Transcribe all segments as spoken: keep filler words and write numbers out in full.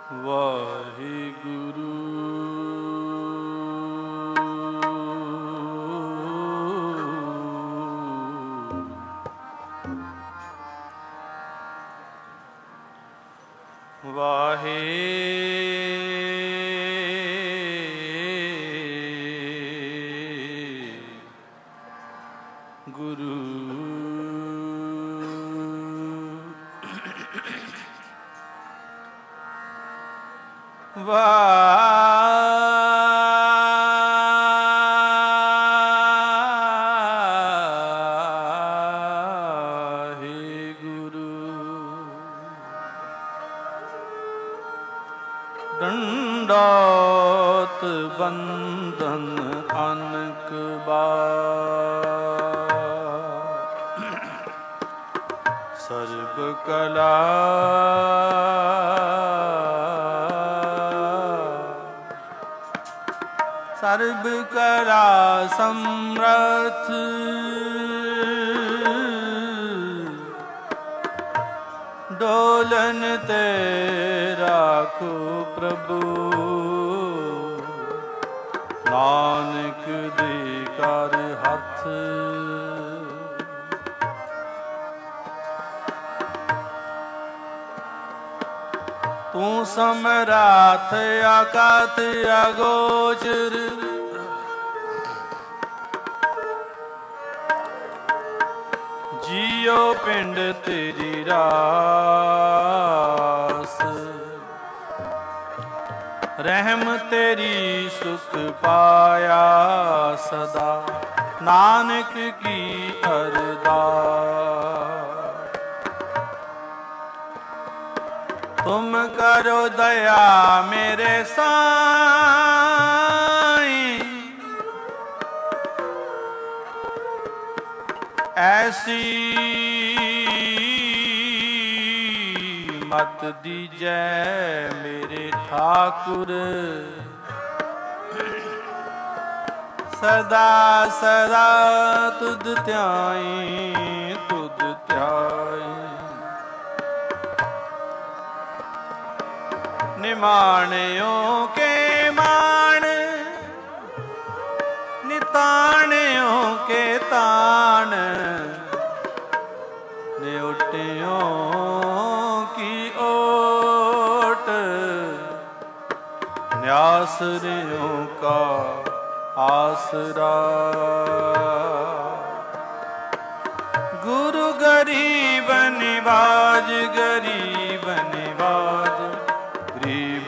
वाहिगुरु वाहे गुरु वाहिगुरु दंडौत बंदन अनक बार सर्व कला सर्व कला समर्थ डोलन तेरा को प्रभु नानक दे कर हथ तू समराथ आकात अगोचर जियो पिंड तेरी रास रहम तेरी सुख पाया सदा नानक की अरदास तुम करो दया मेरे साईं ऐसी मत दीजै मेरे ठाकुर सदा सदा तुध ध्याई तुध ध्याई निमाणियों के मान निताणियों के तान न्योटियों की ओट न्यासरियों का आसरा गुरु गरीब निवाज गरीब निवाज गरीब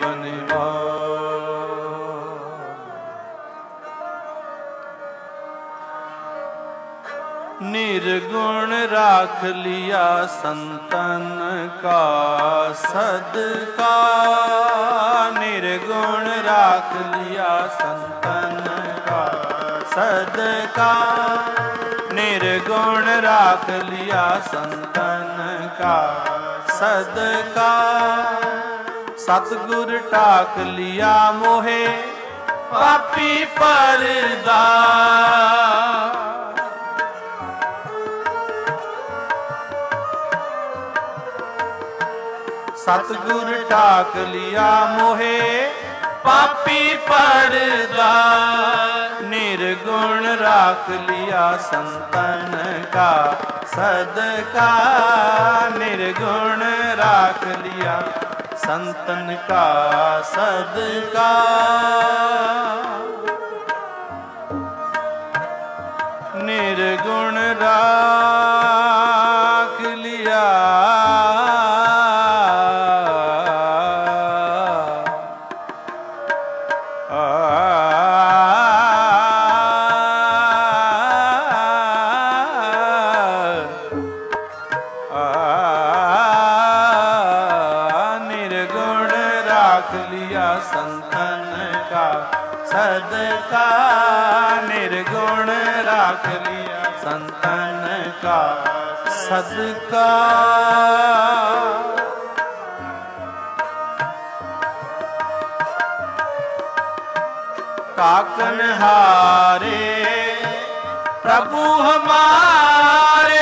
निवाज निर्गुण राख लिया संतन का सदका निर्गुण राख लिया संतन का सदका निर्गुण राख लिया संतन का सदका सतगुर टाक लिया मोहे पापी परदा सतगुर टाक लिया मोहे पापी परदा निर्गुण राख लिया संतन का सदका निर्गुण राख लिया संतन का सदका निर्गुण राख लिया संतन का सदका निर्गुण राख लिया संतन का सदका काकन हारे प्रभु हमारे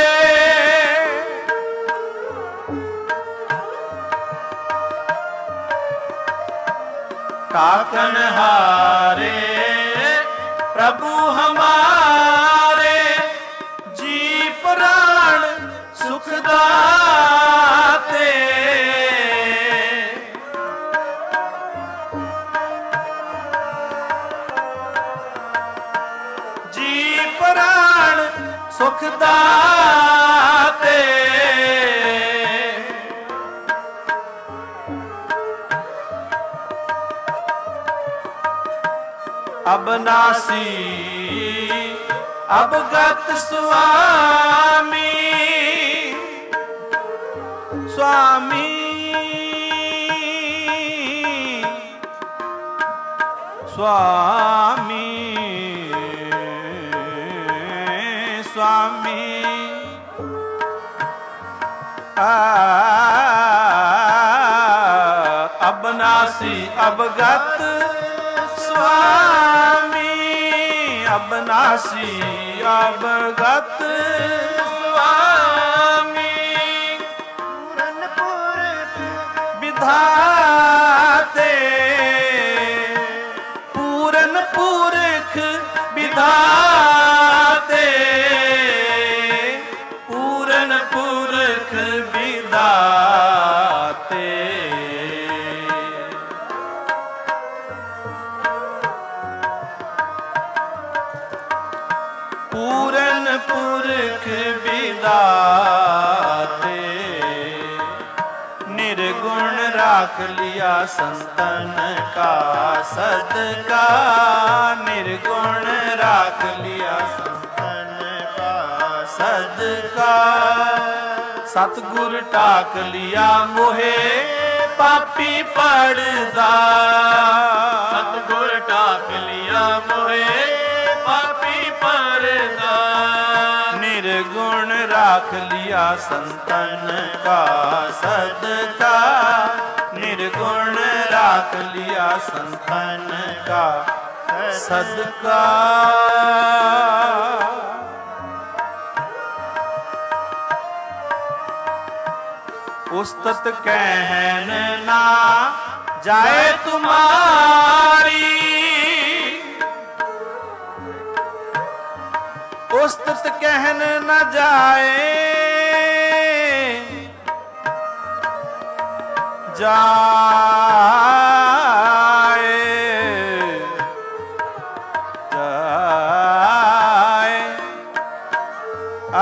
ताकन हारे प्रभु हमारे, जी प्राण सुख दाते। जी प्राण सुख दाते, अबनासी अवगत स्वामी, स्वामी स्वामी स्वामी आ अबनासी अवगत स्वामी, अबनासी अवगत स्वामी, पूरनपुर विधाते, पूरन पुरख विधाते, पूरन पुरख विधाते। पूरन पुरख विधाते, निर्गुण राख लिया संतन का सदका, निर्गुण राख लिया संतन का सदका। सतगुर टाक लिया मोहे पापी पड़दा, सतगुर टाक लिया मोहे पापी पड़दा। निर्गुण राख लिया संतन का सदका, निर्गुण राख लिया संतन का सदका। उस्तत कहन ना जाए तुम्हारी, उस्तत कहन न जाए, जाए जाए आ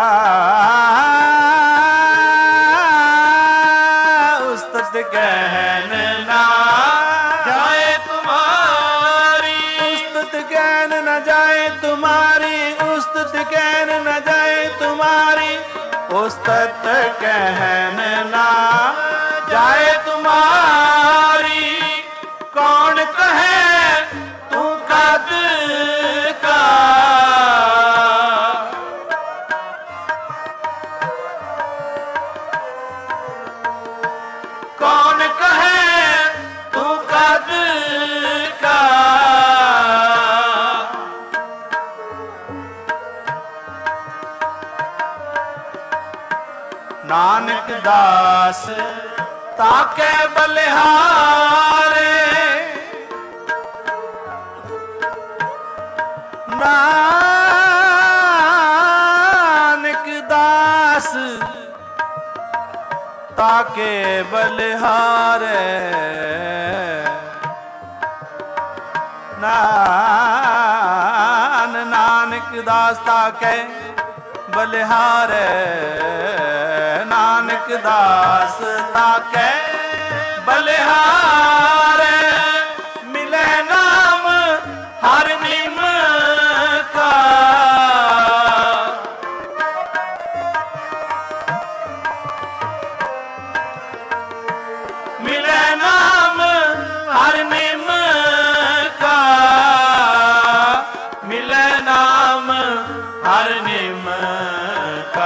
उस्तत कहन ना जाए तुम्हारी, उस्तत कहन न जाए तुम्हारी, उस्तत कहन न जाए तुम्हारी, उस्तत कहन ना जाए तुम्हारी। कौन कहे तू कद का, कौन कहे तू कद का। नानक दास ताके बलिहारे, नानक दास ताके बलिहारे, नान नानक दास ताके बलिहारे, नानक दास ताके बलिहारे। मिले नाम हर निम का, मिले नाम हर निम का, मिले नाम हर निम का।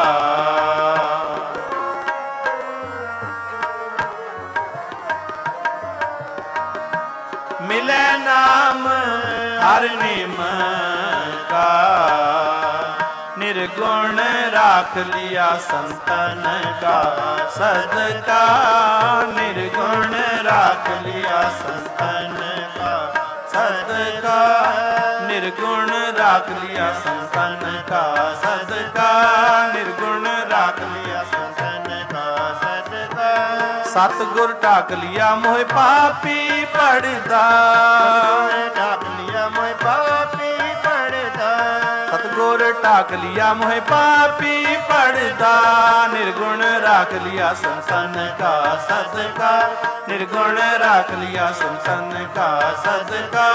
मिले नाम हर निम का, निर्गुण निर्गुण राख लिया संतन का सदका, निर्गुण राख लिया संतन का सदका, निर्गुण राख लिया संतन का सदका, निर्गुण राख लिया संतन का सदका। सतगुर ढाक लिया मोह पापी पड़दा, ढाक लिया मोह पापी पड़दा, सतगुर ढाक लिया मोह पापी पड़दा, निर्गुण राख लिया संतन का सदका, निर्गुण राख लिया संतन का सदका।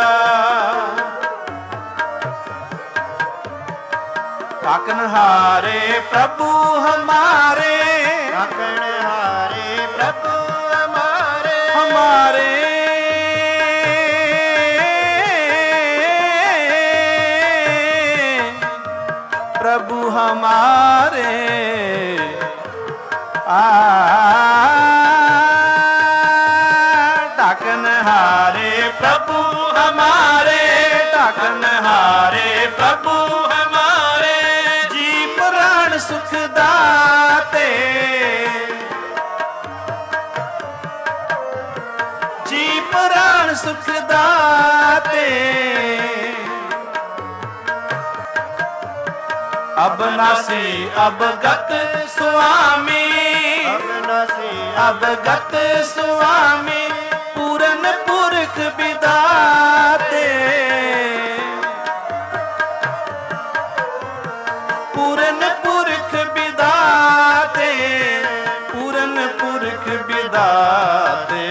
ताकन हारे प्रभु हमारे, ताकन हारे प्रभु हमारे, हमारे प्रभु हमारे आ ताकन हारे प्रभु हमारे, ताकन हारे प्रभु हमारे, जी प्राण सुख दाते, जी प्राण सुख दाते, अबनासी अबगत स्वामी, अबनासी अबगत स्वामी, पूरन पुरख विदाते, पूरन पुरख विदाते, पूरन पुरख विदाते,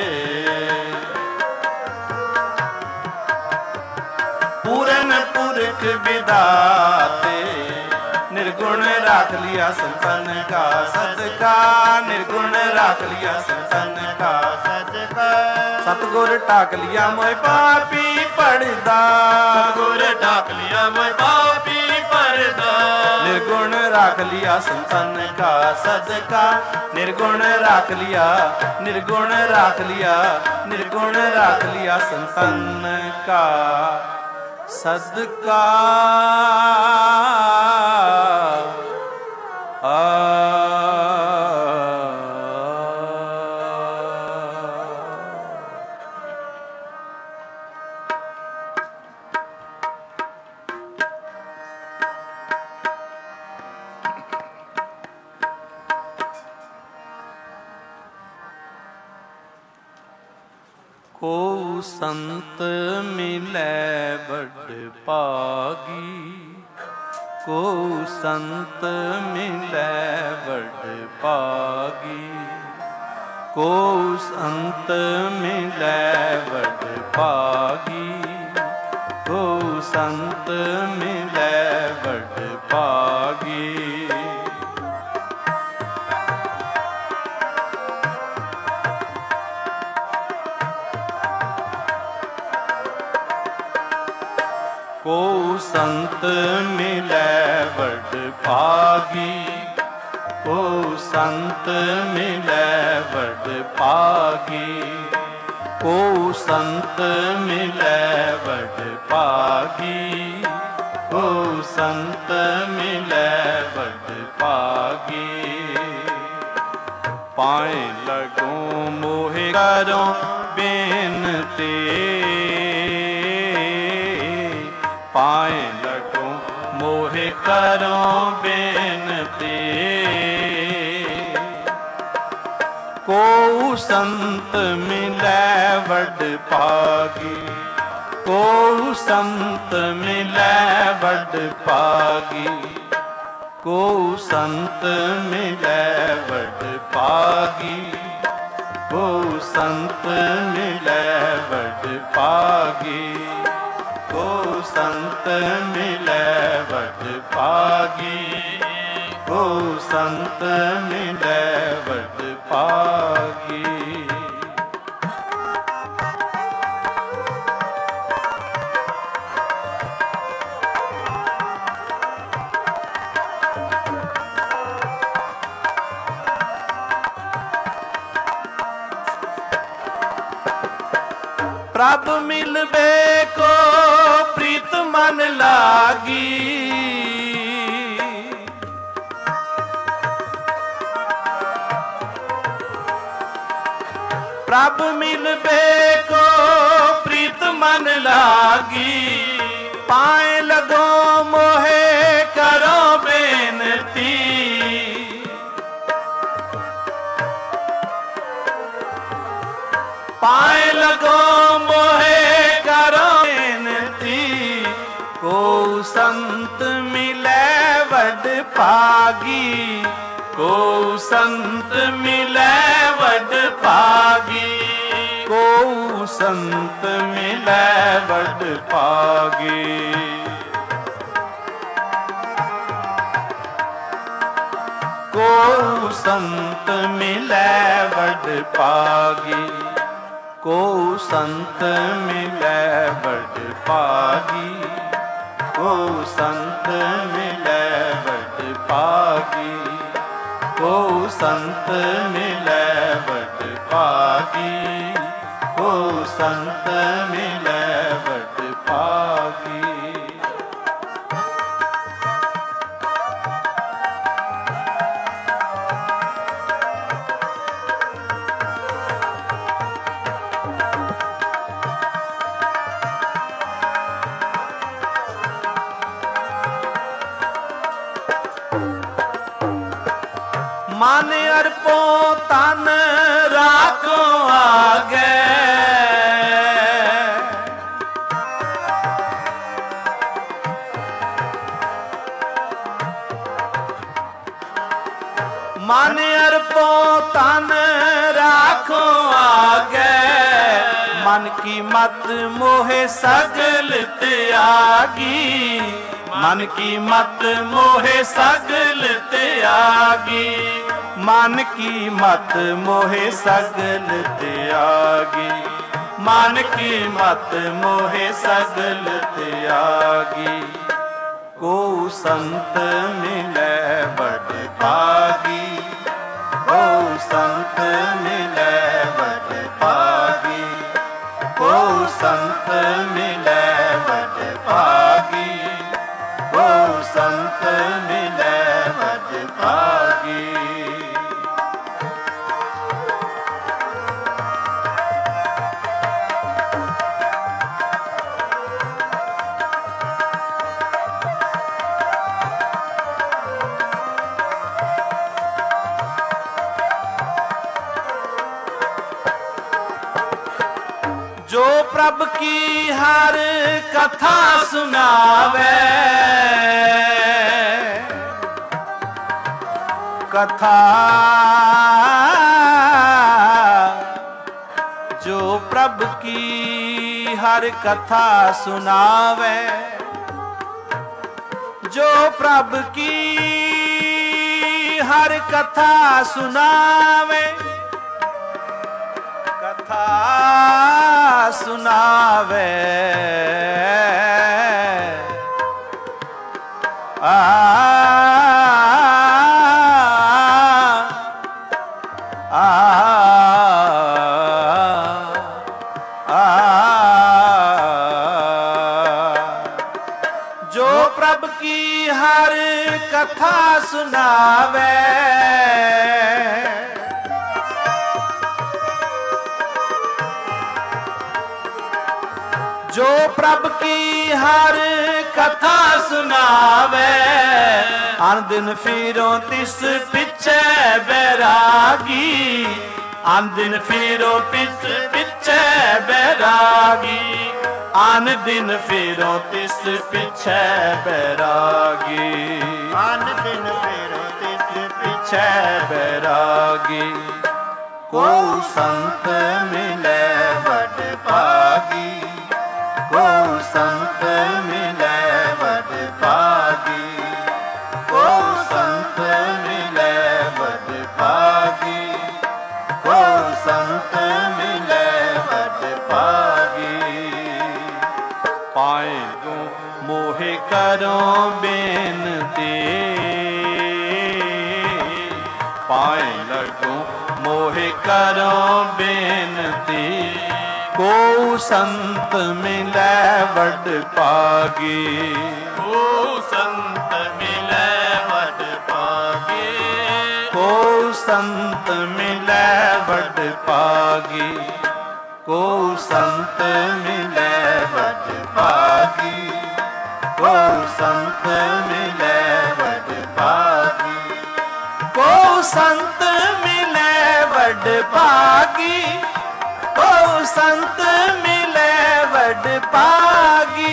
पूरन पुरख विदाते, निर्गुण राख लिया संतन का सदका, निर्गुण राख लिया संतन का सदका। सतगुर ढाक लिया मोह पापी पड़दा, सतगुर ढाक लिया मोह पापी पड़दा, निर्गुण राख लिया संतन का सदका, निर्गुण राख लिया, निर्गुण राख लिया, निर्गुण राख लिया संतन का सदका। को संत मिलै बड़ पागी, को संत मिलै बड़ पागी, को संत मिलै बड़ पागी, को संत मिलै बड़ पागी। को संत मिलै बड़ पागी, को संत मिलै बड़ पागी, को संत मिलै बड़ पागी, को संत मिलै बड़ पागी। पाए लगो मोहे करो बेनती, पाए लगो मोहे करो बेनती, को संत मिलै बड़ पागी, को संत मिलै बड़ पागी, को संत मिलै बड़ पागी, को संत मिलै बड़ पागी, को संत मिलै बड़ पागी, को संत मिलै बड़ पागी। प्रभ मिलबे को प्रीत मन लागी, प्रभ मिलबे को प्रीत मन लागी, पाए लगो मोहे करो बेनती। पाए लगो मोहे करो बेनती, को संत मिले वड पागी, को संत मिले वड पागी, को संत मिले वड पागी। को संत मिले वड पागी, को संत मिले वड पागी, को संत मिले वड पागी, को संत मिले वड पागी, को संत मिले वड पागी। मन अर्पो तन राखो आगे, मन अर्पो तन राखो आगे, मन की मत मोहे सगल त्यागी, मन की मत मोहे सगल त्यागी, मन की मत मोहे सगल त्यागी, मन की मत मोहे सगल त्यागी। को संत मिले वड पागी, को संत मिले वड पागी, को संत मिले वड पागी, को संत मिले वड पागी। जो प्रभ की हर कथा सुनावे, कथा जो प्रभ की हर कथा सुनावे, जो प्रभ की हर कथा सुनावे, कथा सुनावे आ, आ, आ, जो प्रभ की हर कथा सुनावे, जो प्रभ की हर कथा सुनावे, आन दिन फिरो तिस पिछे बैरागी, आन दिन फिरो तिस पिछे बैरागी, आन दिन फिरो तिस पिछे बैरागी, आन दिन फिरो तिस पिछे बैरागी। को संत मिले वड पागी, को संत मिले वड पागी, को संत मिले वड पागी, को संत मिले वड पागी। पाए गो मोहे करो बेनती, पाए लगो मोहे करो बेनती, को संत मिले वड पागी, को संत मिले वड पागी, को संत मिले वड पागी। को संत मिलै वड पागी, को संत मिलै वड पागी। को संत मिलै वड पागी, को संत मिलै वड पागी।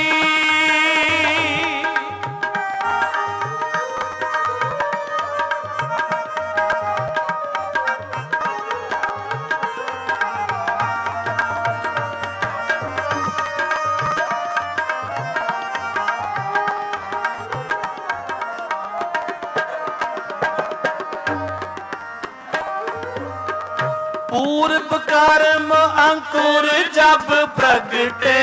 पूर्व कर्म अंकुर जब प्रगटे,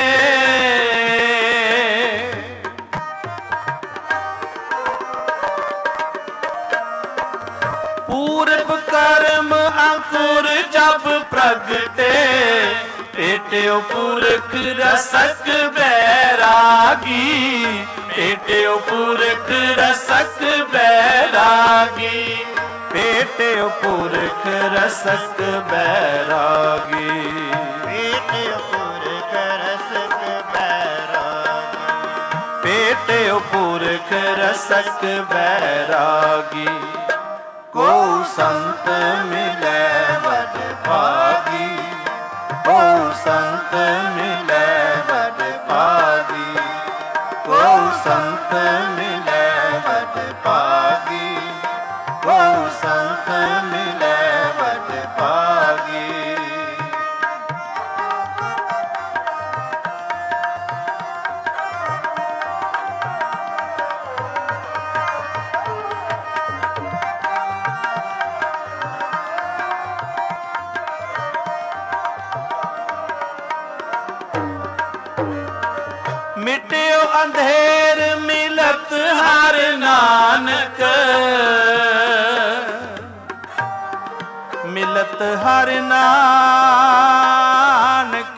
पूर्व कर्म अंकुर जब प्रगटे। पेट्यो पुरख रसक बैरागी, पेट्यो पुरख रसक बैरागी। पेट्यो पुरख रसक बैरागी, पेट्यो पुरख रसक बैरागी। पेट्यो पुरख रसक बैरागी। को संत मिलै वड पागी, को संत मिलै वड पागी। को संत मिलै वड पागी, को संत मिलै वड पागी। मिट्यो अंधेर मिलत हर नानक, मिलत हर नानक।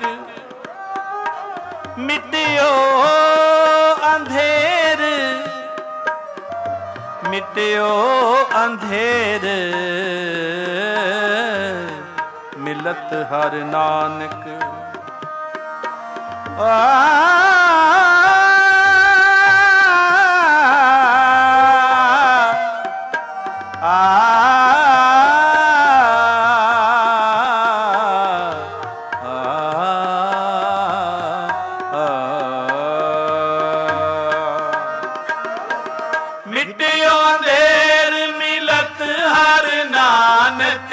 मिट्यो अंधेर, मिट्यो अंधेर मिलत हर नानक। आ मिट्यो अंधेर मिलत हर नानक।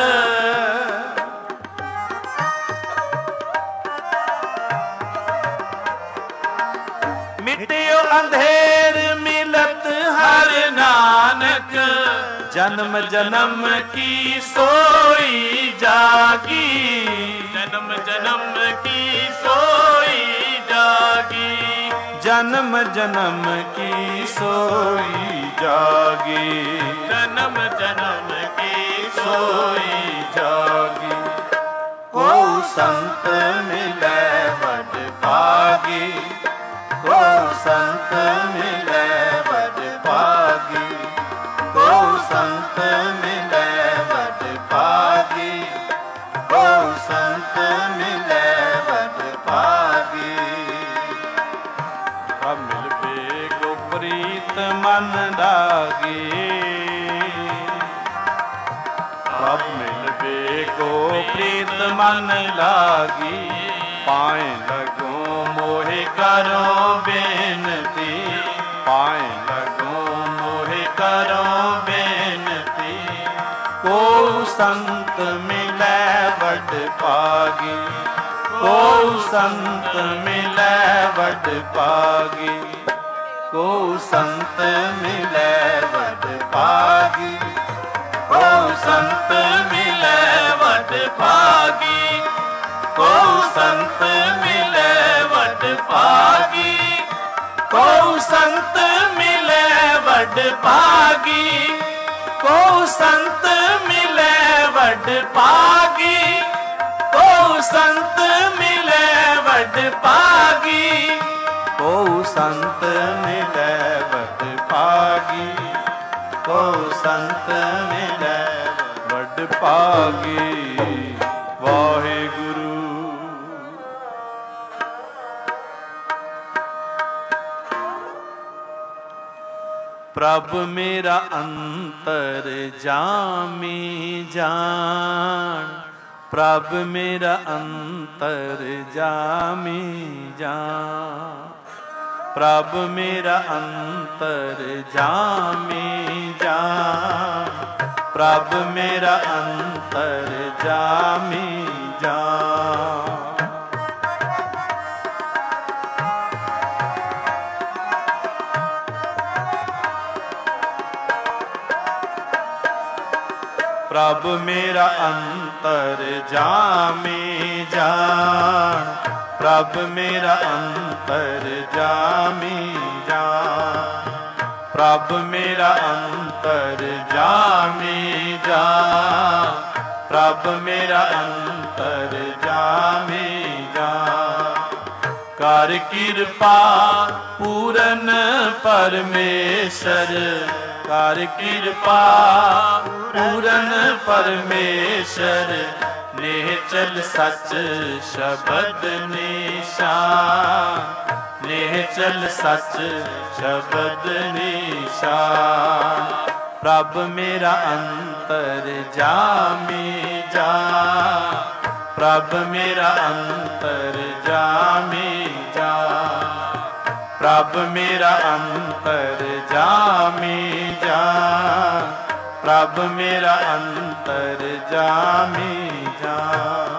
मिट्यो अंधेर मिलत हर नानक। जन्म जन्म की सोई जागी, जन्म जन्म की सोई जागी। जन्म जन्म की सोई जागी, जन्म जन्म की सोई जागी। को संत मिलै वड पागी, को संत मिलै वड पागी। को संत मिलै वड पागी, को संत मिलै वड पागी। सब मिल बेगो प्रीत मन लागी, सब मिल बेगो प्रीत मन लागी। पाए लगो मोहे करो बेनती, पाए लगो मोहे करो बेनती। को संत मिलै वड पागी, को संत मिलै वड पागी। को संत मिलै वड पागी, को संत मिलै वड पागी। को संत मिलै वड पागी, को संत मिलै वड पागी। को संत मिलै वड पागी, को संत मिलै वड पागी। को संत मिलै वड पागी, को संत मिलै वड ਭਾਗੀ ਵਾਹਿਗੁਰੂ। ਪ੍ਰਭ ਮੇਰਾ ਅੰਤਰ ਜਾਮੀ ਜਾਣ, ਪ੍ਰਭ ਮੇਰਾ ਅੰਤਰ ਜਾਮੀ ਜਾਣ, ਪ੍ਰਭ ਮੇਰਾ ਅੰਤਰ ਜਾਮੀ ਜਾਣ, ਪ੍ਰਭ ਮੇਰਾ ਅੰਤਰ ਜਾਮੀ ਜਾਣ। ਪ੍ਰਭ ਮੇਰਾ ਅੰਤਰ ਜਾਮੀ ਜਾਣ, ਪ੍ਰਭ ਮੇਰਾ ਅੰਤਰ ਜਾਮੀ ਜਾਣ, ਪ੍ਰਭ ਮੇਰਾ ਅੰਤਰ ਜਾਮੀ ਜਾਣ, ਪ੍ਰਭ ਮੇਰਾ ਅੰਤਰ ਜਾਮੀ ਜਾਣ। ਕਰ ਕਿਰਪਾ ਪੂਰਨ ਪਰਮੇਸ਼ਰ, ਕਰ ਕਿਰਪਾ ਪੂਰਨ ਪਰਮੇਸ਼ਰ, ਨਿਹਚਲ ਸੱਚ ਸ਼ਬਦ ਨਿਸ਼ਾਨ, ਨਿਹਚਲ ਸੱਚ ਸ਼ਬਦ ਨਿਸ਼ਾਨ। ਪ੍ਰਭ ਮੇਰਾ ਅੰਤਰ ਜਾਮੀ ਜਾਣ, ਪ੍ਰਭ ਮੇਰਾ ਅੰਤਰ ਜਾਮੀ ਜਾਣ, ਪ੍ਰਭ ਮੇਰਾ ਅੰਤਰ ਜਾਮੀ ਜਾਣ, ਪ੍ਰਭ ਮੇਰਾ ਅੰਤਰ ਜਾਮੀ ਜਾਣ।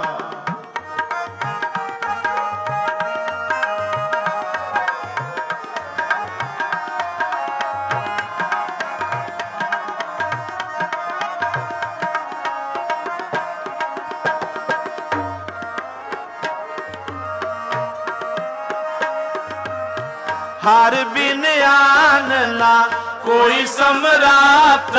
ਹਰ ਬਿਨ ਆਨ ਨਾ ਕੋਈ ਸਮਰਾਤ,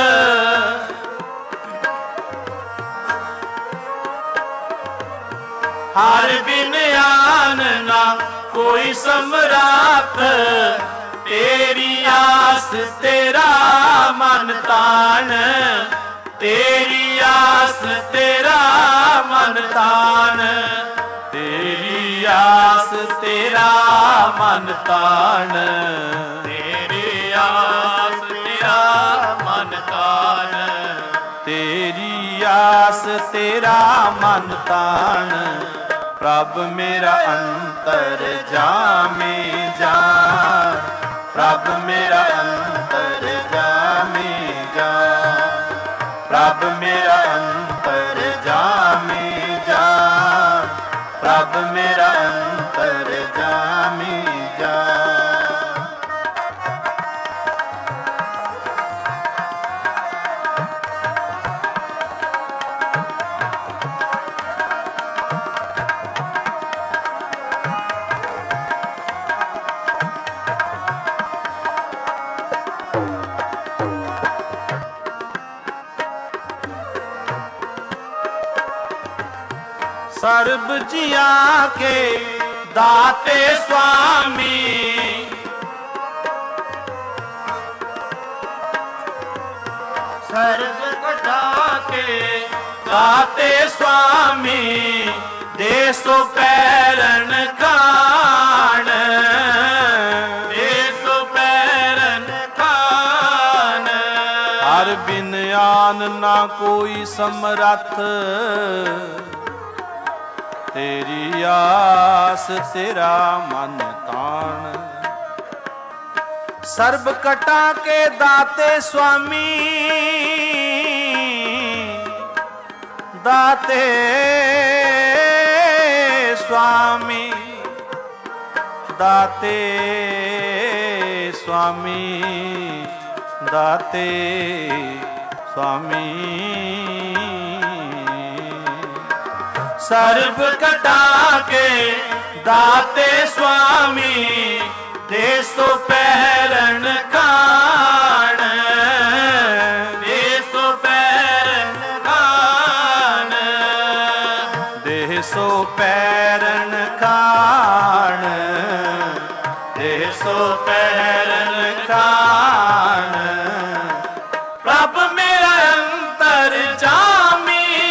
ਹਰ ਬਿਨ ਆਨ ਨਾ ਕੋਈ ਸਮਰਾਤ, ਤੇਰੀ ਆਸ ਤੇਰਾ ਮਨ ਤਾਣ, ਤੇਰੀ ਆਸ ਤੇਰਾ ਮਨ ਤਾਣ, ਤੇਰੀ ਆਸ ਤੇਰਾ ਮਨ ਤਾਣ, ਤੇਰੀ ਆਸ ਤੇਰਾ ਮਨ ਤਾਣ, ਤੇਰੀ ਆਸ ਤੇਰਾ ਮਨ ਤਾਣ। ਪ੍ਰਭ ਮੇਰਾ ਅੰਤਰ ਜਾਮੀ ਜਾਣ, ਪ੍ਰਭ ਮੇਰਾ ਅੰਤਰ ਜਾਮੀ ਜਾਣ, ਪ੍ਰਭ ਮੇਰਾ ਅੰਤਰ ਜਾਮੀ ਜਾਣ, ਪ੍ਰਭ ਮੇਰਾ ਅੰਤਰ ਜਾਮੀ ਜਾਣ। ਸਰਬ ਜੀਆਂ ਕੇ ਦਾਤੇ ਸੁਆਮੀ, ਸਰਬ ਕਟਾ ਕੇ ਦਾਤੇ ਸੁਆਮੀ, ਦੇ ਸੋ ਪੈਰਨ ਖਾਣ, ਦੇ ਸੋ ਪੈਰਨ ਖਾਣ। ਹਰ ਬਿਨ ਆਨ ਨਾ ਕੋਈ ਸਮਰੱਥ, ਤੇਰੀ ਆਸ ਤੇਰਾ ਮਨ ਤਾਣ। ਸਰਬ ਕਟਾ ਕੇ ਦਾਤੇ ਸੁਆਮੀ, ਦਾਤੇ ਸੁਆਮੀ, ਦਾਤੇ ਸੁਆਮੀ, ਦਾਤੇ ਸੁਆਮੀ। ਸਰਬ ਕਟਾ ਕੇ ਦਾਤੇ ਸੁਆਮੀ, ਦੇ ਸੋ ਪਹਿਰਨ ਖਾਣ, ਦੇ ਸੋ ਪਹਿਰਨ ਖਾਣ, ਦੇ ਸੋ ਪਹਿਰਨ ਖਾਣ, ਦੇ ਸੋ ਪਹਿਰਨ ਖਾਣ। ਪ੍ਰਭ ਮੇਰਾ ਅੰਤਰ ਜਾਮੀ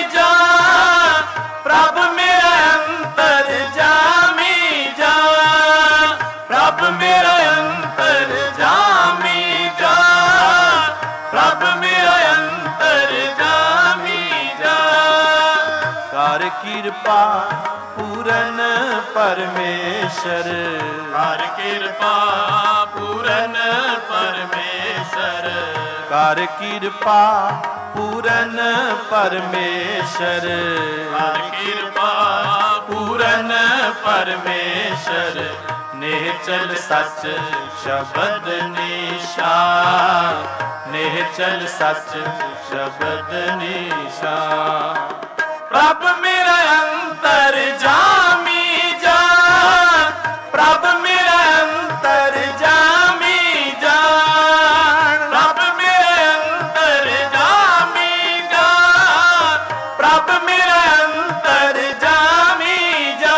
ਪ੍ਰਭ ਮੇਰਾ ਅੰਤਰ ਜਾਮੀ ਜਾ, ਪ੍ਰਭ ਮੇਰਾ ਅੰਤਰ ਜਾਮੀ ਜਾ। ਕਰ ਕਿਰਪਾ ਪੂਰਨ ਪਰਮੇਸ਼ਰ, ਕਰ ਕਿਰਪਾ ਪੂਰਨ ਪਰਮੇਸ਼ਰ, ਕਰ ਕਿਰਪਾ ਪੂਰਨ ਪਰਮੇਸ਼ਰ, ਕਰ ਕਿਰਪਾ ਪੂਰਨ ਪਰਮੇਸ਼ਰ। ਨਿਹਚਲ ਸੱਚ ਸ਼ਬਦ ਨਿਸ਼ਾਨ, ਨਿਹਚਲ ਸੱਚ ਸ਼ਬਦ ਨਿਸ਼ਾਨ। ਪ੍ਰਭ ਮੇਰਾ ਅੰਤਰ ਜਾਮੀ ਜਾ, ਪ੍ਰਭ ਮੇਰਾ ਅੰਤਰ ਜਾਮੀ ਜਾਣ, ਪ੍ਰਭ ਮੇਰਾ ਅੰਤਰ ਜਾਮੀ ਜਾ, ਪ੍ਰਭ ਮੇਰਾ ਅੰਤਰ ਜਾਮੀ ਜਾ।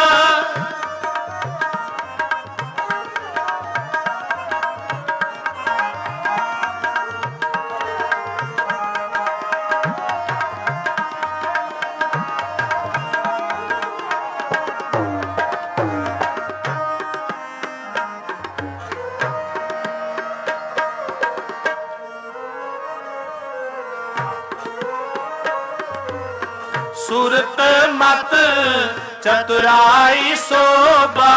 ਸੁਰਤ ਮਤ ਚਤੁਰਾਈ ਸੋਭਾ,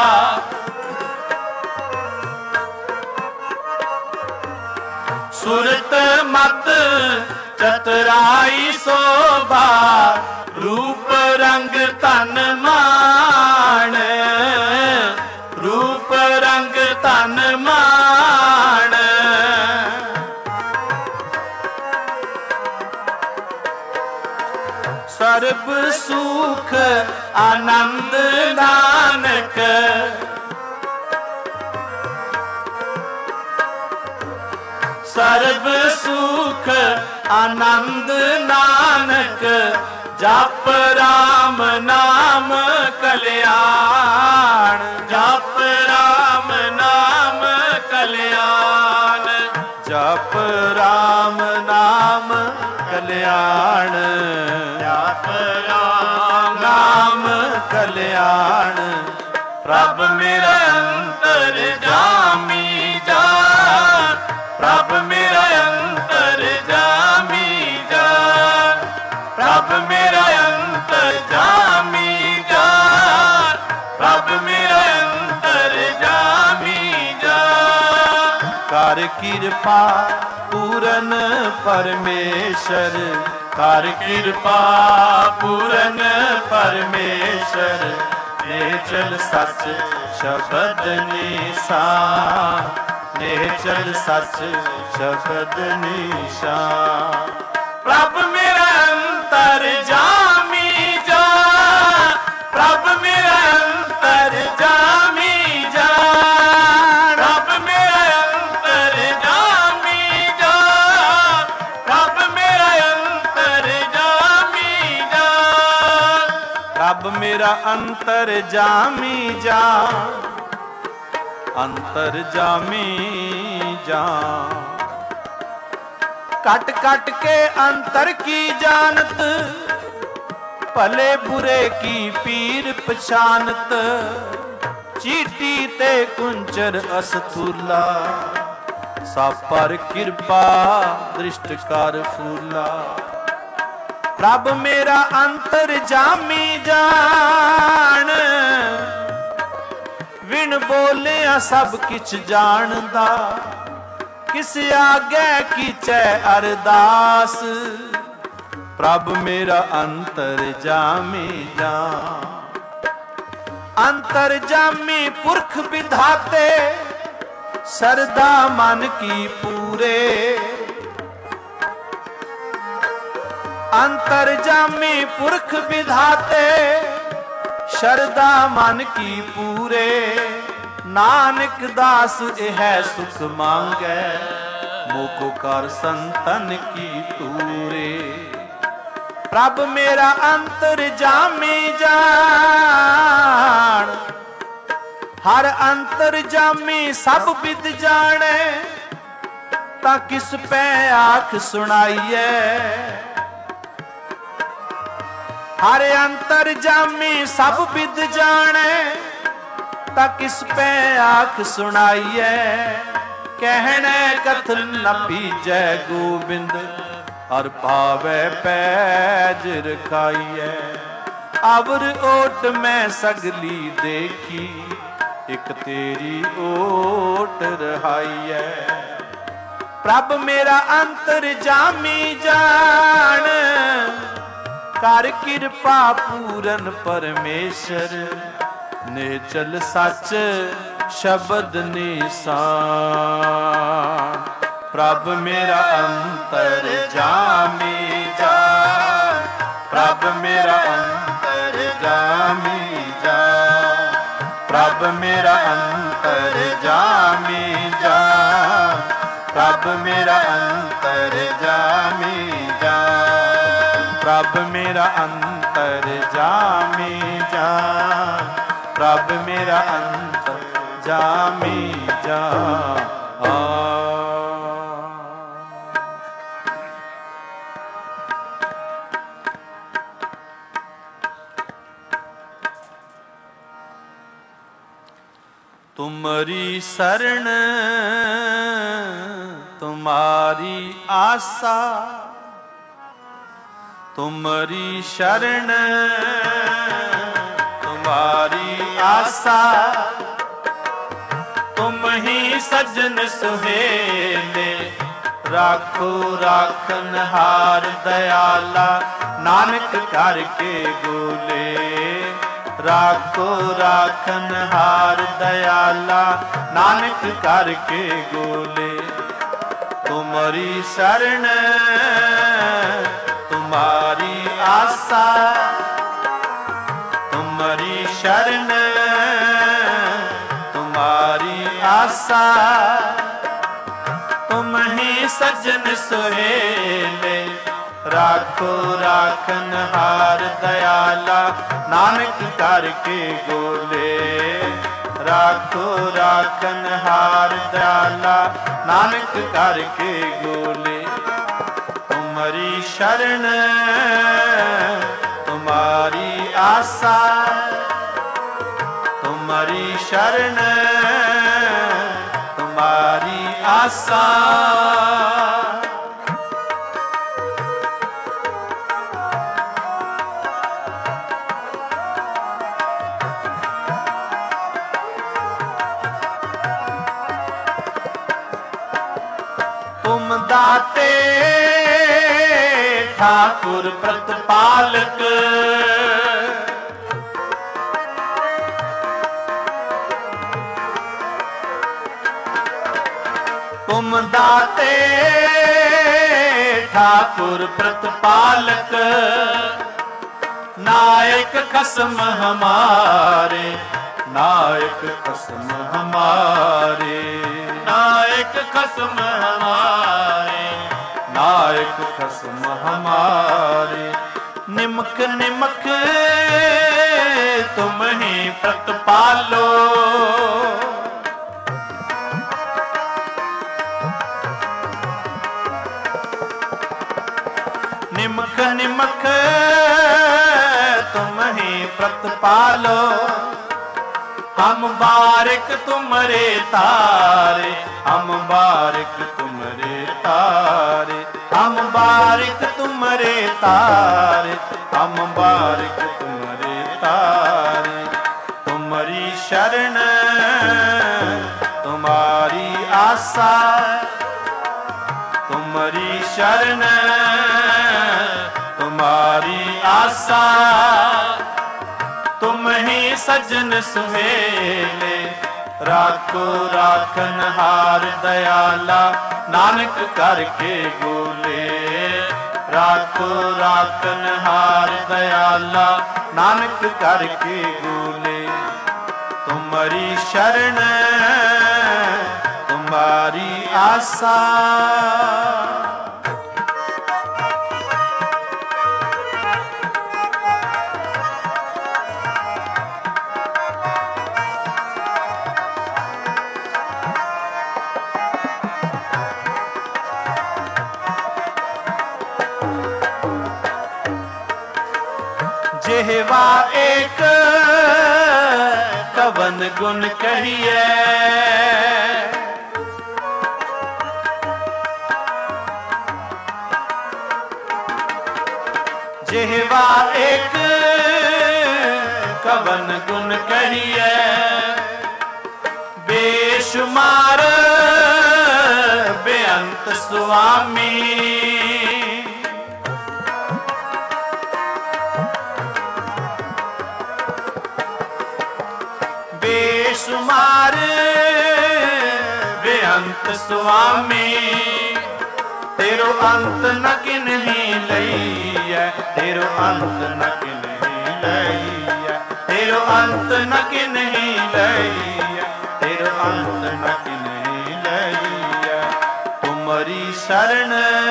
ਸੁਰਤ ਮਤ ਚਤੁਰਾਈ ਸੋਭਾ। ਰੂਪ ਰੰਗ ਤਨ ਮਾਣ, ਰੂਪ ਰੰਗ ਤਨ ਮਾਣ। ਸਰਬ ਸੁਖ ਆਨੰਦ ਨਾਨਕ, ਸਰਬ ਸੁਖ ਆਨੰਦ ਨਾਨਕ। ਜਪ ਰਾਮ ਨਾਮ ਕਲਿਆਣ, ਜਪ ਰਾਮ ਨਾਮ ਕਲਿਆਣ, ਜਪ ਰਾਮ ਨਾਮ ਕਲਿਆਣ, ਜਪ ਰਾਮ ਨਾਮ ਕਲਿਆਣ। ਪ੍ਰਭ ਮੇਰਾ ਅੰਤਰ ਜਾਮੀ ਜਾ, ਪ੍ਰਭ ਮੇਰਾ ਅੰਤਰ ਜਾਮੀ ਜਾ, ਪ੍ਰਭ ਮੇਰਾ ਅੰਤਰ ਜਾਮੀ ਜਾ, ਪ੍ਰਭ ਮੇਰਾ ਅੰਤਰ ਜਾਮੀ ਜਾ। ਕਰ ਕਿਰਪਾ ਪੂਰਨ ਪਰਮੇਸ਼ਰ, ਕਰ ਕਿਰਪਾ ਪੂਰਨ ਪਰਮੇਸ਼ਰ। ਨਿਹਚਲ ਸੱਚ ਸ਼ਬਦ ਨਿਸ਼ਾਨ, ਨਿਹਚਲ ਸੱਚ ਸ਼ਬਦ ਨਿਸ਼ਾਨ। ਪ੍ਰਭ ਮੇਰਾ ਅੰਤਰ ਜਾਮੀ ਜਾ, ਪ੍ਰਭ ਮੇਰਾ ਅੰਤਰ ਜਾਮੀ ਜਾ, ਪ੍ਰਭ ਮੇਰਾ ਅੰਤਰ ਜਾਮੀ ਜਾ, ਪ੍ਰਭ ਮੇਰਾ ਅੰਤਰ ਜਾਮੀ ਜਾ। ਪ੍ਰਭ ਮੇਰਾ ਅੰਤਰ ਜਾਮੀ ਜਾ, ਅੰਤਰ ਜਾਮੀ ਜਾ। ਕਟ ਕਟ ਕੇ ਅੰਤਰ ਕੀ ਜਾਣਤ, ਭਲੇ ਬੁਰੇ ਕੀ ਪੀਰ ਪਛਾਨਤ। ਚੀਟੀ ਤੇ ਕੁੰਚਰ ਅਸਥੂਲਾ, ਸਭ ਪਰ ਕਿਰਪਾ ਦ੍ਰਿਸ਼ਟ ਕਰ ਫੂਲਾ। ਪ੍ਰਭ ਮੇਰਾ ਅੰਤਰ ਜਾਮੀ ਜਾਣ, ਵਿਣ ਬੋਲਿਆ ਸਭ ਕਿਛ ਜਾਣਦਾ। ਕਿਸ ਆਗੇ ਕੀਚੈ ਅਰਦਾਸ, ਪ੍ਰਭ ਮੇਰਾ ਅੰਤਰ ਜਾਮੀ ਜਾਣ। ਅੰਤਰ ਜਾਮੀ ਪੁਰਖ ਵਿਧਾਤੇ, ਸਰਦਾ ਮਨ ਕੀ ਪੂਰੇ। ਅੰਤਰ ਜਾਮੀ ਪੁਰਖ ਵਿਧਾਤੇ, ਸ਼ਰਦਾ ਮਨ ਕੀ ਪੂਰੇ। ਨਾਨਕ ਦਾਸ ਇਹ ਸੁਖ ਮੰਗੈ, ਮੋਕੋ ਕਰ ਸੰਤਨ ਕੀ ਤੂਰੇ। ਪ੍ਰਭ ਮੇਰਾ ਅੰਤਰ ਜਾਮੀ ਜਾਣ, ਹਰ ਅੰਤਰ ਜਾਮੀ ਸਭ ਵਿਦ ਜਾਣੈ। ਤਾਂ ਕਿਸ ਪੈ ਆਖ ਸੁਣਾਈਐ, ਹਰ ਅੰਤਰ ਜਾਮੀ ਸਭ ਵਿਦ ਜਾਣੈ। ता किस पे आँख सुनाइए, कहने कथन न पीजै गोबिंद, हर पावे पैज रखाइए। अवर ओट में सगली देखी, एक तेरी ओट रहाइए। प्रभ मेरा अंतर जामी जान, कर कृपा पूरन परमेश्वर, निचल सच शब्द निशान। प्रभ मेरा अंतर जामी जान, प्रभ मेरा अंतर जामी जान, प्रभ मेरा अंतर जामी जान, प्रभ मेरा अंतर जामी जान, प्रभ मेरा अंतर जामी जान, प्रभ मेरा अंतर जामी जान। तुम्हारी शरण तुम्हारी आशा, तुम्हारी शरण तुम्हारी आशा, तुम ही सजन सुहेले, राखो राखन हार दयाला, नानक करके गोले। राखो राखन हार दयाला, नानक करके गोले। तुम्हारी शरण तुम्हारी आशा, तुम्हारी शरण तुम्हारी आशा, तुम ही सजन सुहेले, राखो राखन हार दयाला, नानक करके गोले। राखो राखन हार दयाला, नानक करके गोले। तुम्हारी शरण तुम्हारी आशा, तुम्हारी शरण तुम्हारी आशा, तुम दाते ठाकुर प्रतिपालक, तुम दाते ठाकुर प्रतिपालक, नायक खसम हमारे, नायक खसम हमारे, नायक खसम हमारे, नायक खसम हमारे। निमक निमक तुम ही प्रतिपालो, निमक निमक तुम ही प्रतिपालो। हम बारिक तुमरे तारे, हम बारिक तुमरे तारे, हम बारिक तुमरे तारे, हम बारिक तुमरे तारे। तुम्हारी शरण तुम्हारी आशा, तुम्हारी शरण तुम्हारी आशा, तुम ही सजन सुहेले, राखो राखन हार दयाला, नानक करके गोले। राखो राखन हार दयाला, नानक करके गोले। तुम्हारी शरण तुम्हारी आशा, जेहवा एक ਕਵਨ ਗੁਣ ਕਹੀਏ। ਜਿਹਵਾ ਇੱਕ ਕਵਨ ਗੁਣ ਕਹੀਏ। ਬੇਸ਼ੁਮਾਰ ਬੇਅੰਤ ਸੁਆਮੀ। ਬੇਸ਼ੁਮਾਰ ਬੇਅੰਤ ਸੁਆਮੀ। ਤੇਰੋ ਅੰਤ ਨ ਕਿਨਹੀ ਲਈਐ। ਤੇਰੋ ਅੰਤ ਨ ਕਿਨਹੀ ਲਈਐ। ਤੇਰੋ ਅੰਤ ਨ ਕਿਨਹੀ ਲਈਐ। ਤੇਰੋ ਅੰਤ ਨ ਕਿਨਹੀ ਲਈਐ। ਤੁਮਰੀ ਸ਼ਰਨ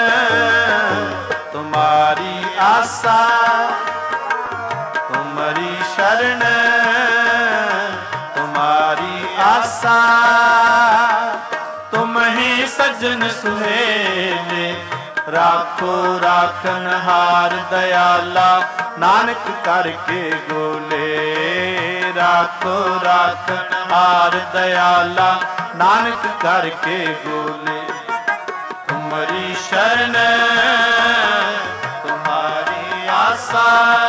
ਤੁਮਾਰੀ ਆਸਾ। ਤੁਮਰੀ ਸ਼ਰਨ ਤੁਮਾਰੀ ਆਸਾ। ਤੁਮ ਹੀ ਸਜਣ ਸੁਹੇਲੇ। ਰਾਖੋ ਰਾਖਨ ਹਾਰ ਦਇਆਲਾ। ਨਾਨਕ ਕਰਕੇ ਗੋਲੇ। ਰਾਖੋ ਰਾਖਨ ਹਾਰ ਦਇਆਲਾ। ਨਾਨਕ ਕਰਕੇ ਗੋਲੇ। ਤੁਮਰੀ ਸ਼ਰਨ ਤੁਮਾਰੀ ਆਸਾ।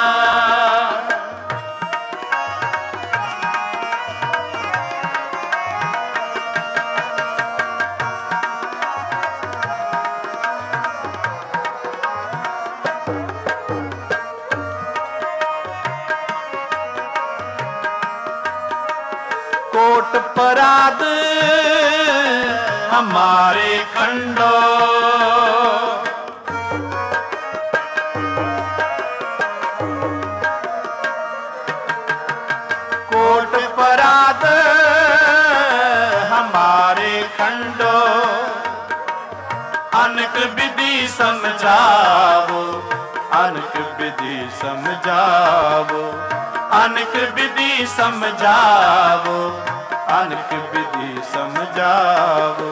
कोट पराध हमारे खंडो। कोट पराध हमारे खंडो। अनक विधि समझावो। अनक विधि समझावो। अनक विधि समझावो। अनक विधि समझावो।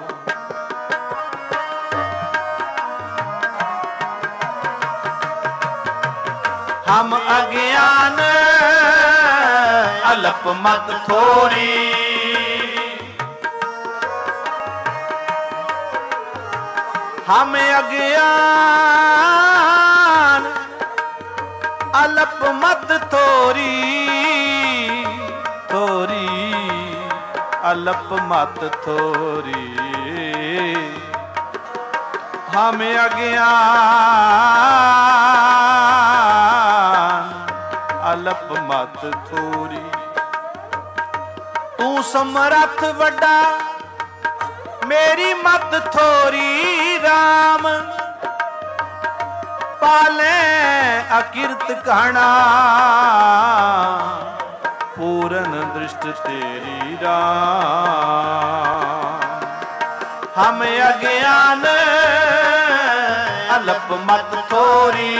हम अज्ञान अल्प मत थोरी। हम अज्ञान अल्प मत थोरी। थोरी अल्प मत थोरी। हम अज्ञान अल्प मत थोरी। तू समर्थ वड्डा मेरी मत थोरी। राम पाले अकिरत घना। पूरन दृष्ट तेरी राम। हम अज्ञान अल्प मत थोरी।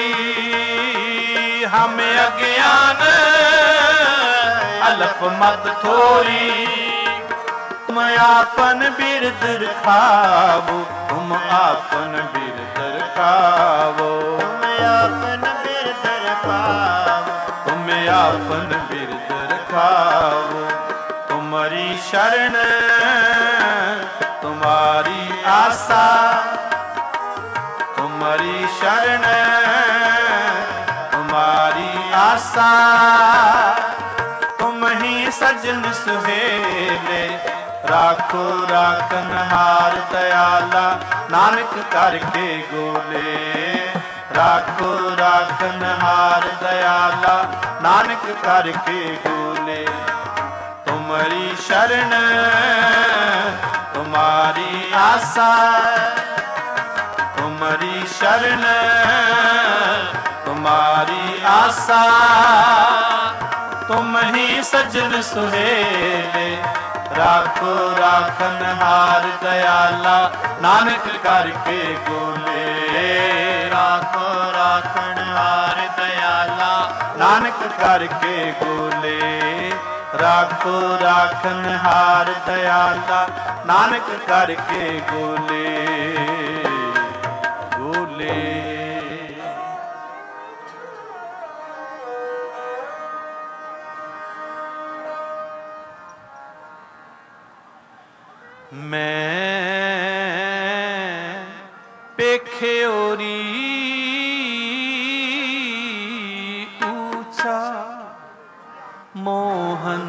हम अज्ञान अल्प मत थोरी। तुम आपन बिरद रखावो। तुम आपन बिरद रखावो। तुम आपन बिरद रखावो। तुम आपन बिरद रखावो। तुम्हारी शरण तुम्हारी आशा। तुम्हारी शरण तुम्हारी आशा। तुम ही सजन सुहेले। राखो राखन हार दयाला। नानक करके गोले। राखो राखन हार दयाला। नानक करके गोले। तुम्हारी शरण तुम्हारी आशा। तुम्हारी शरण तुम्हारी आशा। तुम ही सजन सुहेले। राखो राखन हार दयाला। नानक करके गोले। राखो राखन हार दयाला। नानक करके गोले। राखो राखन हार दयाला। नानक करके गोले। गोले। मैं पेख्योरी ऊंचा मोहन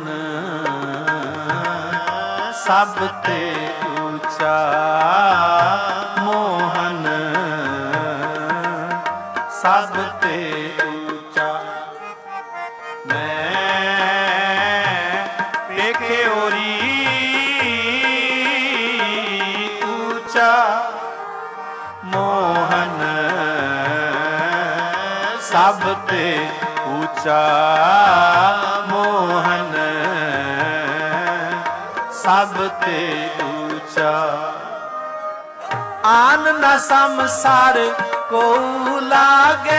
सब ते ऊंचा मोहन सब ते ऊंचा। मैं पेख्योरी ऊंचा मोहन सब ते ऊंचा मोहन सब ते ऊंचा। आन न संसार को लागे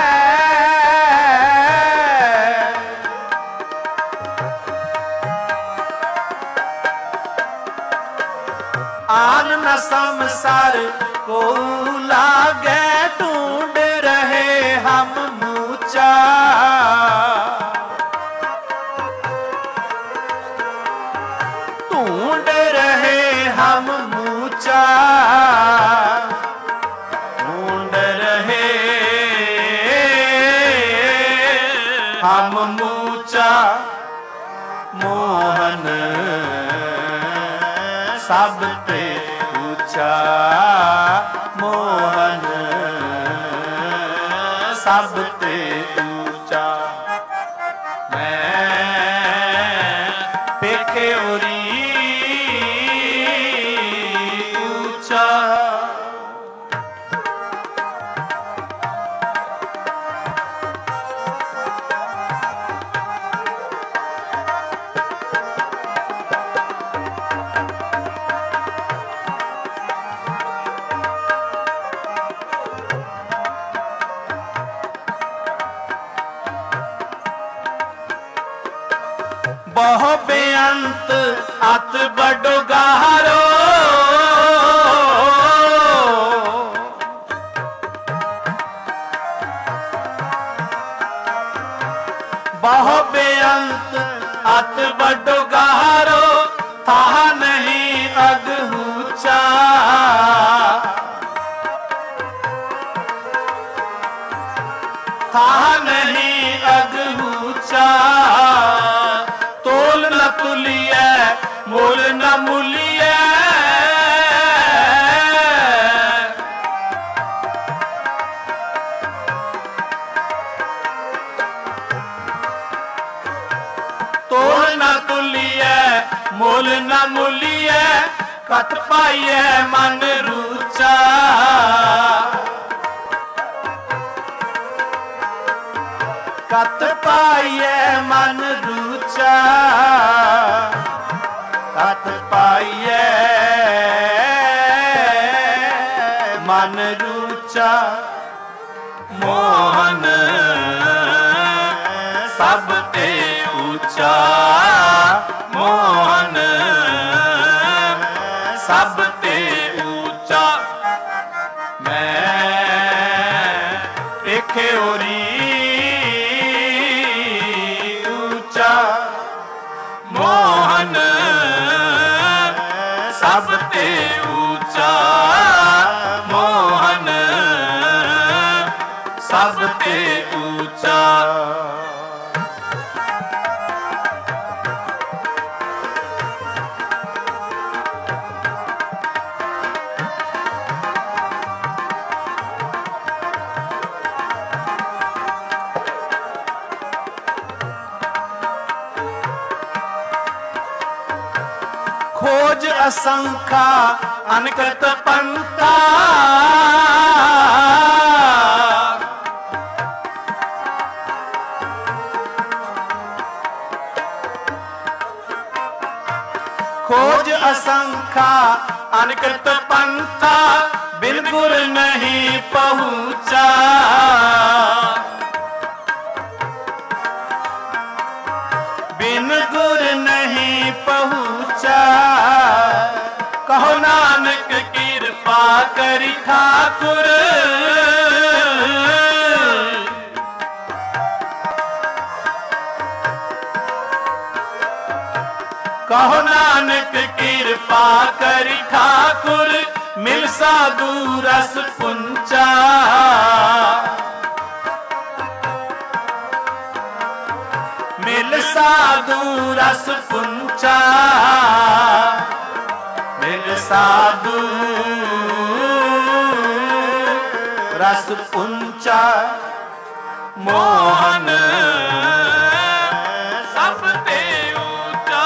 आन न संसार को लागे ढूंढ रहे हम मूचा। ढूंढ रहे हम मूचा ढूंढ रहे हम मूचा मोहन सब ते ऊंचा मोहन सब ते ऊंचा। मैं पेख्योरी ऊंचा। बहु बेअंत अत बड़ो गारो बहु बेअंत अत बड़ो गारो था नहीं अगहूचा। था नहीं अगहूचा तोल न तुलिए मोल न मूलिए। तोल न तुलिए मोल न मूलिए कत पाइए मन रूचा। कत पाइए मन रूचा कत पाइए मन रूचा मोहन सब ते ऊंचा मोहन सब ते ऊंचा। मैं पेख्योरी मोहन सब ते ऊंचा मोहन सब ते ऊंचा। खोज असंख्या अनकत पंथा खोज असंख्या अनकत पंथा बिन गुर नहीं पहुंचा। बिन गुर नहीं पहुंचा कहो नानक कृपा करी ठाकुर। ਕਹੋ ਨਾਨਕ ਕਿਰਪਾ ਕਰੀ ਠਾਕੁਰ ਮਿਲ ਸਾਧੂ ਰਸ ਪੁੰਚਾ। ਮਿਲ ਸਾਧੂ ਰਸ ਪੁੰਚਾ। ਮਿਲ ਸਾਧੂ ਰਸ ਪੁੰਚਾ। ਮੋਹਨ ਸਭ ਤੇ ਉੱਚਾ।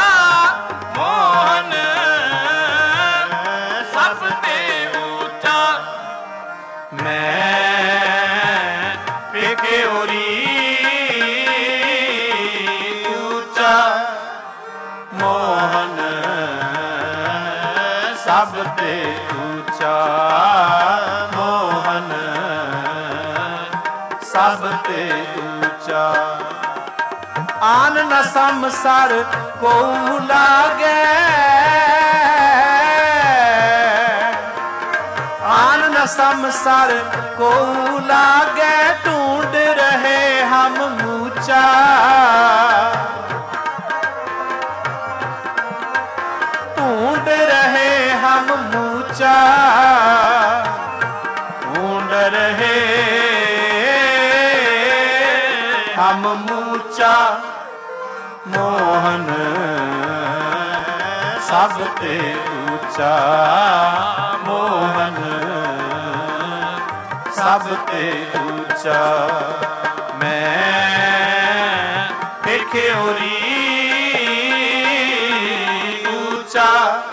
ਮੋਹਨ ਸਭ ਤੇ ਉੱਚਾ। ਮੈਂ ਪੇਖਿਓਰੀ ਉੱਚਾ। ਮੋਹਨ ਸਭ ਤੇ ਉੱਚਾ। ਮੋਹਨ ਸਭ ਤੇ ਉੱਚਾ। ਆਨ ਨ ਸੰਸਾਰ ਕੋ ਲਾਗੇ। ਆਨ ਨ ਸੰਸਾਰ को लागे ढूंढ रहे हम मूचा। ढूंढ रहे हम मूचा। ढूंढ रहे हम मूचा। मोहन सब ते ऊंचा। मोहन सब ते ऊंचा। मैं देखियोरी ऊंचा।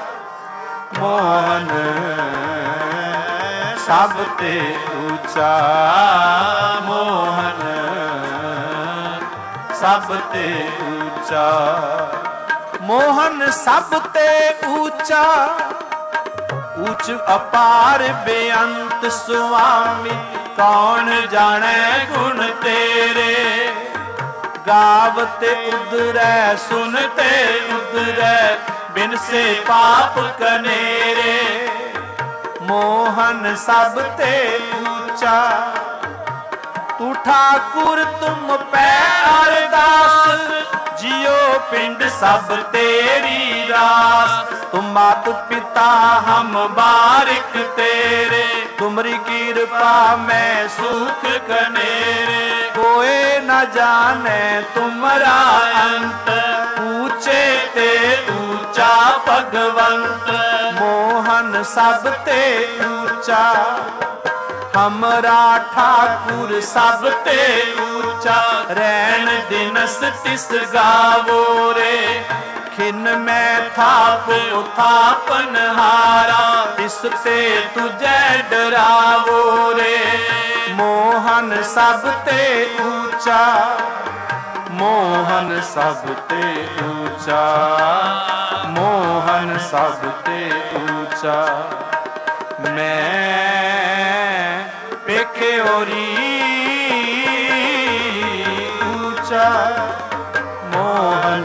मोहन सब ते ऊंचा। मोहन सब ते ऊंचा। मोहन सब ते ऊंचा। उच अपार बेअंत सुआमी कौन जाने गुण तेरे। गावते उदरै सुनते उदरै बिन से पाप कनेरे। मोहन सब ते ऊंचा। तू ठाकुर तुम पै अरदास। जियो पिंड सब तेरी रास। तुम मात पिता हम बारिक तेरे। तुमरी कृपा में सुख कनेरे। कोई न जाने तुमरा अंत। ऊंचे ते ऊंचा भगवंत। मोहन सब ते ऊंचा। हमरा ठाकुर सब ते ऊंचा। रैन दिनस तिस गावो रे। खिन में थाप थापन हारा। तिस ते तुझे डरावो रे। मोहन सब ते ऊंचा। मोहन सब ते ऊंचा। मोहन सब ते ऊंचा। मैं पेखियोरी ऊंचा। मोहन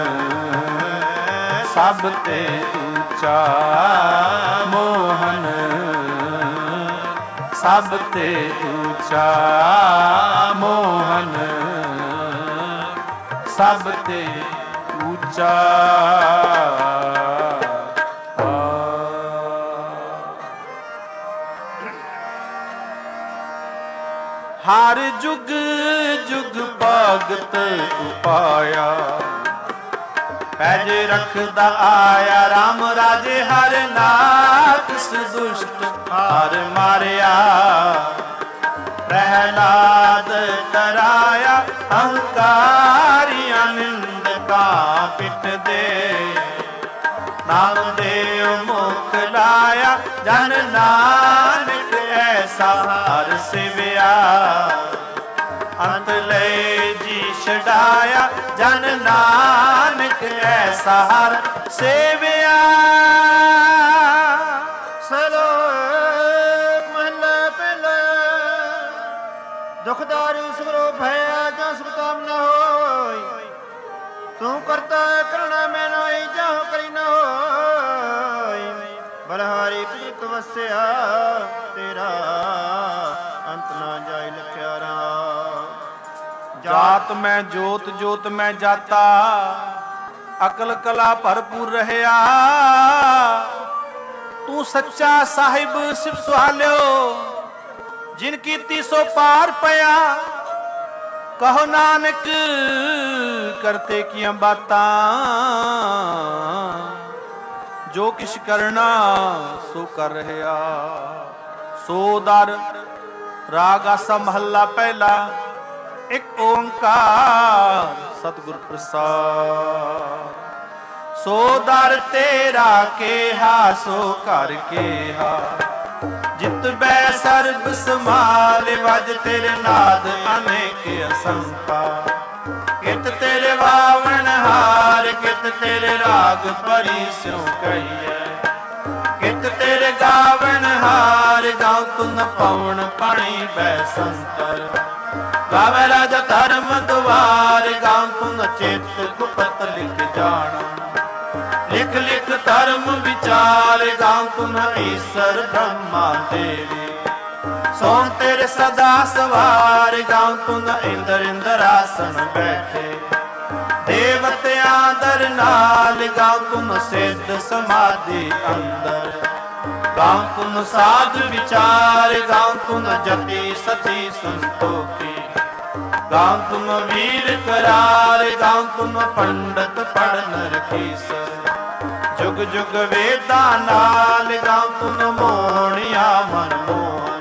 सब ते ऊंचा। मोहन सब ते ऊंचा। मोहन सब ते ऊंचा। हर जुग जुग भगत उपाया। पैज रखदा आया राम राजे हर नाथ दुष्ट हार मारिया। प्रहलाद कराया अहंकारिया निंद का पिट दे। नामदेव मुख लाया जन नानक ऐसा हर सिविया। अंत ले जी छड़ाया जन नानक ऐसा हर सेविया। सलोक महला पहला। दुखदारी सुगरो भया जा सुखताम न होय। तू करता करुणा में नोई जाहु करी न होय। बलहारी प्रीत वस्या तेरा अंत ना जाय लख्या रहा। जात मैं जोत जोत मैं जाता। ਅਕਲ ਕਲਾ ਭਰਪੂਰ ਰਹਿਆ। ਤੂੰ ਸੱਚਾ ਸਾਹਿਬ ਸਿਵ ਸੁਹਾਲਿਓ, ਜਿਨ ਕੀਤੀ ਸੋ ਪਾਰ ਪਿਆ। ਕਹੋ ਨਾਨਕ ਕਰਤੇ ਕੀਆਂ ਬਾਤਾਂ, ਜੋ ਕਿਛ ਕਰਨਾ ਸੋ ਕਰ ਰਹਿਆ। ਸੋ ਦਰ ਰਾਗ ਆਸਾ ਮਹੱਲਾ ਪਹਿਲਾ। ਇੱਕ ਓੰਕਾਰ ਸਤਿਗੁਰ ਪ੍ਰਸਾਦ। ਸੋ ਦਰ ਤੇਰਾ ਕੇਹਾ ਸੋ ਘਰ ਕੇਹਾ, ਜਿਤ ਬੈ ਸਰਬ ਸਮਾਲ। ਵਜ ਤੇਰੇ ਨਾਦ ਅਨੇਕ ਅਸੰਖਾ, ਕਿਤ ਤੇਰੇ ਵਾਵਣ ਹਾਰ। ਕਿਤ ਤੇਰੇ ਰਾਗ ਪਰੀ ਸਿਉ ਕਹੀਐ, ਕਿਤ ਤੇਰੇ ਗਾਵਣ ਹਾਰ। ਗਾਉ ਤੁਨ ਪਵਨ ਪਾਣੀ ਬੈ ਸੰਤਰ, ਗਾਵੇ ਰਾਜਾ ਧਰਮ ਦੁਆਰ। ਗਾਉ ਤੁਨ ਚਿਤ ਗੁਪਤ ਲਿਖ ਜਾਣਾ, ਲਿਖ ਲਿਖ ਧਰਮ ਵਿਚਾਰ। ਗਾਉ ਤੁਨ ਈਸਰ ਬ੍ਰਹਮਾ ਦੇਵੀ, ਸੋ ਤੇਰੇ ਸਦਾ ਸਵਾਰ। ਗਾਉ ਤੁਨ ਇੰਦਰ ਇੰਦਰਾਸਨ ਬੈਠੇ, ਦੇਵਤਿਆਂ ਦਰ ਨਾਲ। ਗਾਉ ਤੁਨ ਸਿੱਧ ਸਮਾਧੀ ਅੰਦਰ, ਗਾਉ ਤੁਨ ਸਾਧ ਵਿਚਾਰ। ਗਾਉ ਤੁਨ ਜਤੀ ਸਤੀ ਸੰਤੋਖੀ, ਗਾਉ ਤੁਨ ਵੀਰ ਕਰਾਰ। ਗਾਉ ਤੁਨ ਪੰਡਤ ਪੜਨ ਰਖੀਸਰ, ਜੁਗ ਜੁਗ ਵੇਦਾਂ ਨਾਲ। ਗਾਉ ਤੁਨ ਮੋਹਣਿਆ ਮਨ ਮੋਹਨ,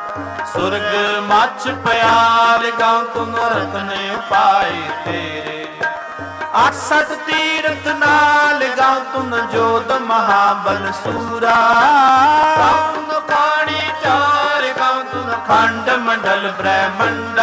ਸੁਰਗ ਮੱਛ ਪਿਆਰ। ਗਾਉ ਤੁਨ ਰਤਨ ਉਪਾਏ ਤੇਰੇ, ਅੱਠ ਸੱਤ ਤੀਰਥ ਨਾਲ। ਗਾਉ ਤੁਨ ਜੋਧ ਮਹਾਬਲ ਸੂਰਾ, ਗਾਉ ਤੁਨ ਪਾਣੀ ਚਾਰ। ਗਾਉ ਤੁਨ ਖੰਡ ਮੰਡਲ ਬ੍ਰਹਮੰਡਾ,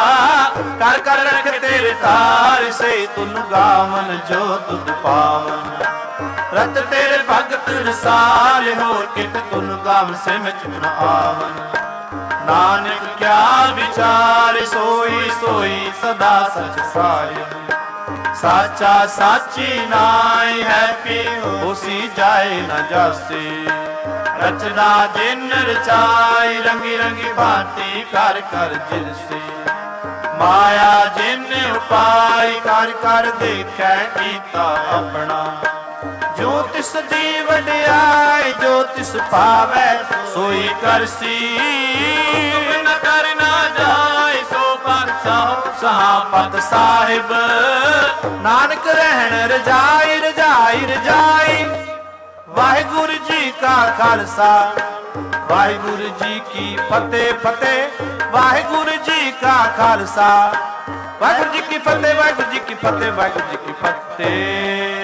ਕਰ ਕਰ ਰਖ ਤੇਰੇ ਤਾਰ। ਸੇ ਤੁਨ ਗਾਵਨ ਜੋ ਤੁਧ ਪਾਵਨ, ਰਤ ਤੇਰੇ ਭਗਤ ਰਸਾਲ। ਹੋਰ ਕਿਤ ਤੁਨ ਗਾਵ ਸਿਮਚ ਨ ਆਵਨ, ਨਾਨਕ ਕਿਆ ਵਿਚਾਰ। ਸੋਈ ਸੋਈ ਸਦਾ ਸਚ ਸਾਰਿ, ਸਾਚਾ ਸਾਚੀ ਨਾਇ ਹੈ। ਪੀ ਹੋਸੀ ਜਾਏ ਨ ਜਾਸੀ, ਰਚਨਾ ਜਿਨ ਰਚਾਈ। ਰੰਗੀ ਰੰਗੀ ਭਾਂਤੀ ਕਰ ਕਰ ਜਿਨਸੀ, ਮਾਇਆ ਜਿਨ ਉਪਾਈ। ਕਰ ਕਰ ਦੇਖੈ ਕੀਤਾ ਆਪਣਾ, ਜੋ ਤਿਸ ਦੀ ਵਡਿਆਈ। ਜੋ ਤਿਸ ਭਾਵੈ ਸੋਈ ਕਰਸੀ, ਬਿਨ ਕਰ ਨਾ ਜਾਏ ਸੋ ਪਾਤਸ਼ਾਹ ਸਹਾਪਤ ਸਾਹਿਬ। ਨਾਨਕ ਰਹਿਣ ਰਜਾਈ ਰਜਾਈ ਰਜਾਈ। ਵਾਹਿਗੁਰੂ ਜੀ ਕਾ ਖਾਲਸਾ, ਵਾਹਿਗੁਰੂ ਜੀ ਕੀ ਫਤਿਹ ਫਤਿਹ। ਵਾਹਿਗੁਰੂ ਜੀ ਕਾ ਖਾਲਸਾ, ਵਾਹਿਗੁਰੂ ਜੀ ਕੀ ਫਤਿਹ। ਵਾਹਿਗੁਰੂ ਜੀ ਕੀ ਫਤਿਹ, ਵਾਹਿਗੁਰੂ ਜੀ ਕੀ ਫਤਿਹ।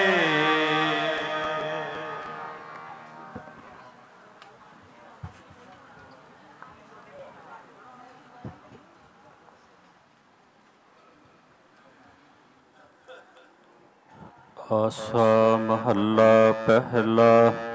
ਆਸਾ ਮਹੱਲਾ ਪਹਿਲਾ।